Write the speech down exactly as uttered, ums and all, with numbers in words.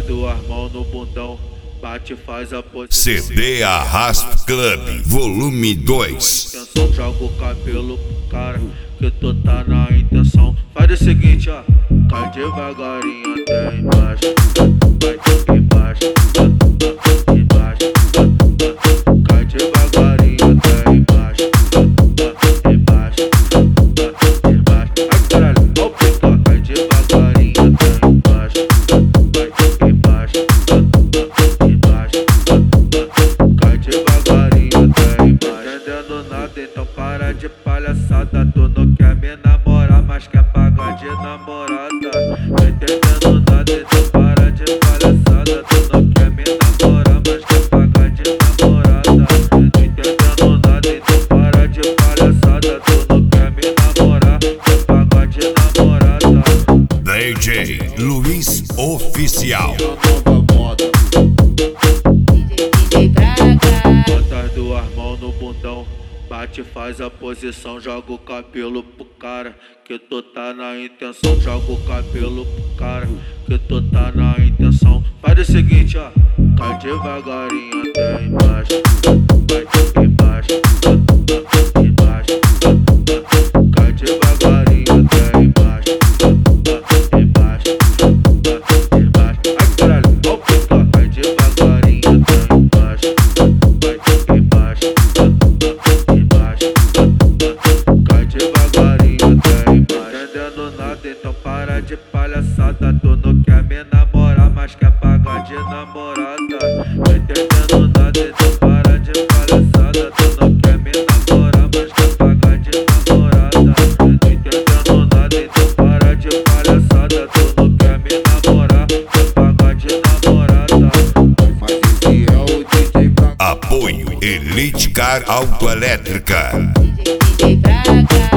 as duas mãos no bundão, bate, faz a posição. C D Arrasta Club, volume dois. Intenção, joga o cabelo pro cara, que tu tá na intenção. Faz o seguinte, ó, cai devagarinho até embaixo, vai embaixo, embaixo, cai devagarinho até embaixo, embaixo, embaixo. Ai caralho, ó o pica, cai devagarinho até embaixo, vai embaixo, embaixo, cai devagarinho até embaixo. Entendendo nada, então para de palhaçada. Tu não quer me namorar, mas quer pagar de namorada. Não entendendo nada, então para de palhaçada. Tu não quer me namorar, mas quer pagar de namorada. Não entendendo nada, então para de palhaçada. Tu não quer me namorar, quer pagar de namorada. D J Luiz Oficial. Bota as duas mãos no bundão, bate, faz a posição, joga o cabelo pro cara, que tu tá na intenção. Joga o cabelo pro cara, que tu tá na intenção. Faz o seguinte, ó, cai devagarinho até embaixo, vai embaixo, embaixo, cai devagarinho até embaixo, embaixo, embaixo. Ai caralho, ó o pica, cai devagarinho até embaixo, vai embaixo, embaixo, cai devagarinho até embaixo. Entendendo nada, então para de palhaçada. Tu não quer me namorar, mas quer pagar de namorada. Não entendendo nada, então para de palhaçada. Tu não quer me namorar, mas quer pagar de namorada. Não entendendo nada, então para de palhaçada. Tu não quer me namorar, quer pagar de namorada. Mas esse é o D J Braga. Apoio Elite Car Autoelétrica. D J Braga.